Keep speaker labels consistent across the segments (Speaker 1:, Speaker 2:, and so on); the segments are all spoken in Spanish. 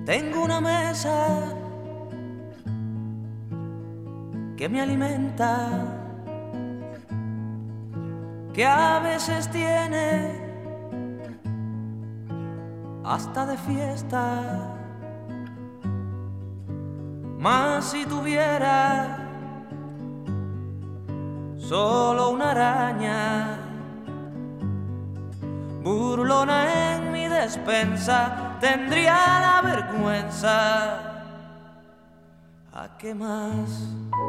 Speaker 1: Tengo una mesa que me alimenta, que a veces tiene hasta de fiesta. Mas si tuviera solo una araña burlona en mi despensa, tendría la vergüenza. ¿A qué más?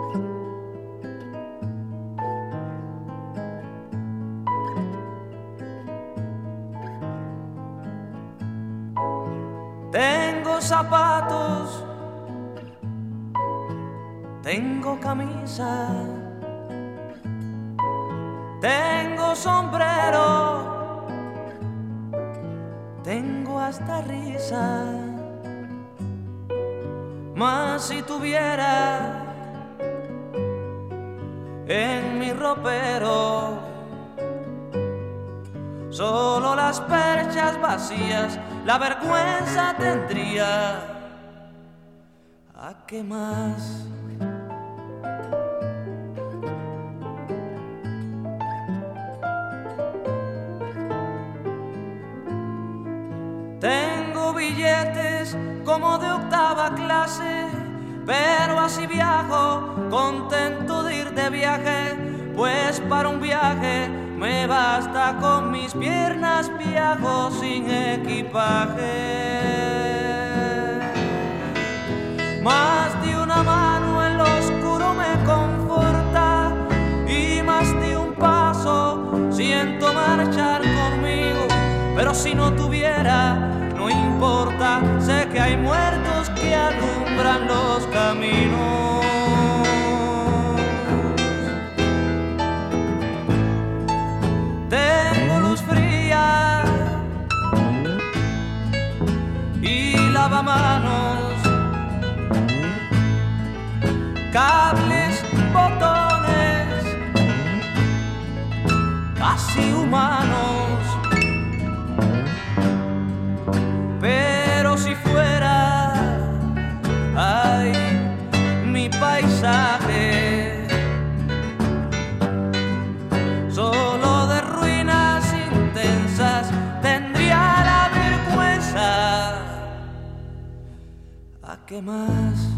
Speaker 1: Tengo zapatos, tengo camisa, tengo sombrero, tengo hasta risa. Mas si tuviera en mi ropero solo las perchas vacías, la vergüenza tendría. ¿A qué más? Tengo billetes como de octava clase, pero así viajo, contento de ir de viaje, pues para un viaje me basta con mis piernas, viajo sin equipaje. Más de una mano en lo oscuro me conforta y más de un paso siento marchar conmigo, pero si no tuviera, no importa, sé que hay muertos que alumbran los caminos. Tengo luz fría y lavamanos, cables, botones, casi humanos. Pero si fuera, ay, mi paisaje solo de ruinas intensas, tendría la vergüenza. ¿A qué más?